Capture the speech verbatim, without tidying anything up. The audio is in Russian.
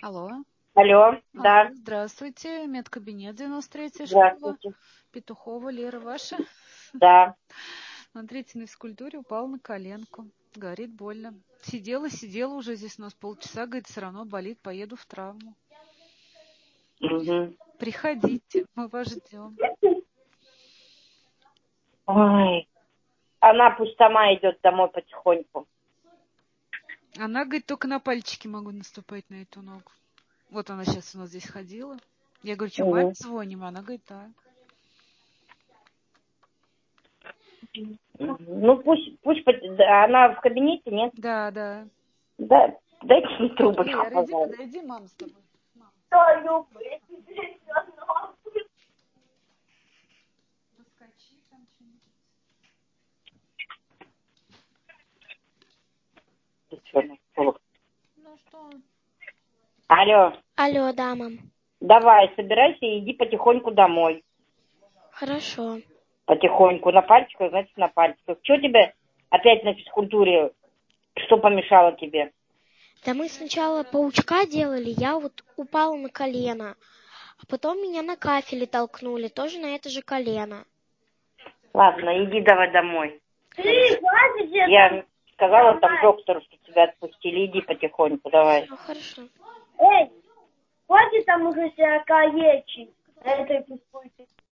Алло. Алло, да. Алло, здравствуйте, медкабинет девяносто третья школа. Здравствуйте. Петухова Лера ваша? Да. Смотрите, на физкультуре упала на коленку. Говорит, больно. Сидела, сидела уже здесь у нас полчаса, говорит, все равно болит, поеду в травму. Угу. Приходите, мы вас ждем. Ой. Она пусть сама идет домой потихоньку. Она, говорит, только на пальчики могу наступать на эту ногу. Вот она сейчас у нас здесь ходила. Я говорю, что, Угу. маме звоним? Она говорит, да. Ну пусть, пусть, пот- да, она в кабинете, нет? Да, да. Да, дайте ей трубочку, Лера, иди, пожалуйста. подойди, мама с тобой. Мама. Выскочи там что-нибудь. Ну что? Алло, Алло, да, мам. давай, собирайся и иди потихоньку домой. Хорошо. Потихоньку, на пальчиках, значит, на пальчиках. Что тебе опять на физкультуре, что помешало тебе? Да мы сначала паучка делали, я вот упала на колено. А потом меня на кафеле толкнули, тоже на это же колено. Ладно, иди давай домой. Хорошо. Я сказала там доктору, что тебя отпустили, иди потихоньку, давай. Ну, хорошо. Эй, хватит там уже себя калечить на этой физкультуре.